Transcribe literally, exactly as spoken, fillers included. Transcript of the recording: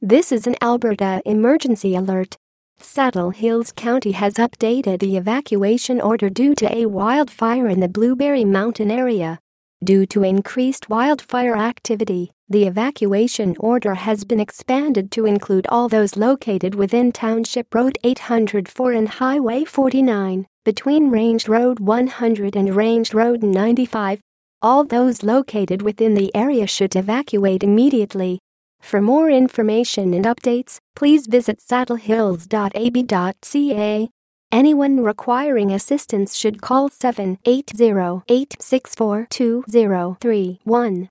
This is an Alberta emergency alert. Saddle Hills County has updated the evacuation order due to a wildfire in the Blueberry Mountain area. Due to increased wildfire activity, the evacuation order has been expanded to include all those located within Township Road eight oh four and Highway forty-nine, between Range Road one hundred and Range Road ninety-five. All those located within the area should evacuate immediately. For more information and updates, please visit saddle hills dot a b dot c a. Anyone requiring assistance should call seven eight zero, eight six four, two zero three one.